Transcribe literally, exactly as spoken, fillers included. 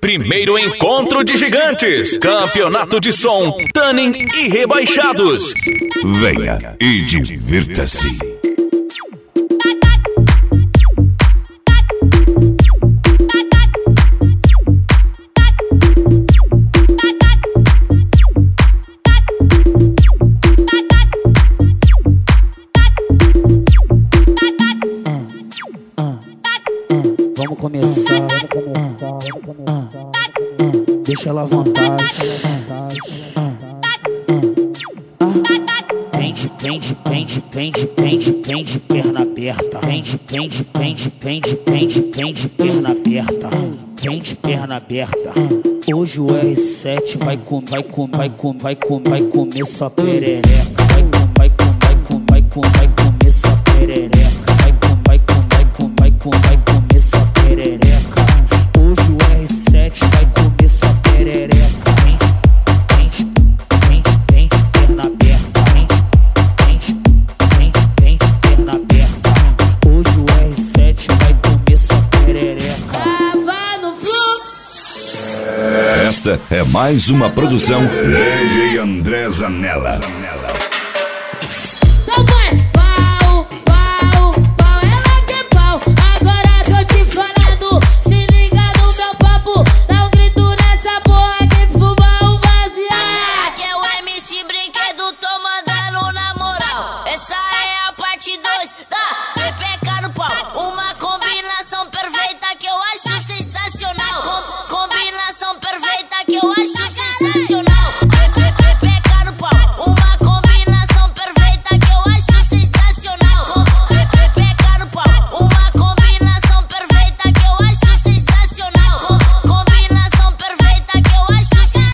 Primeiro encontro de gigantes. Campeonato de som, Tanning e Rebaixados. Venha e divirta-se. Vamos começar, vamos começar, vamos começar. Deixa ela à vontade. Prende, prende, prende, prende, prende, prende, perna aberta. Prende, prende, prende, prende, prende, prende, perna aberta. Prende, perna aberta. Hoje o R sete vai com, vai com, vai com, vai com, vai comer sua perereca. Vai com, vai com, vai com, vai com, vai comer sua perereca. Vai com, vai com, vai com, vai com, vai comer sua perereca. Hoje o R sete vai comer sua perereca. Prende, prende, prende, prende, perna aberta. Prende, prende, prende, prende, perna aberta. Hoje o R sete vai comer sua perereca. Tava no fluxo. Esta é mais uma produção D J André Zanella.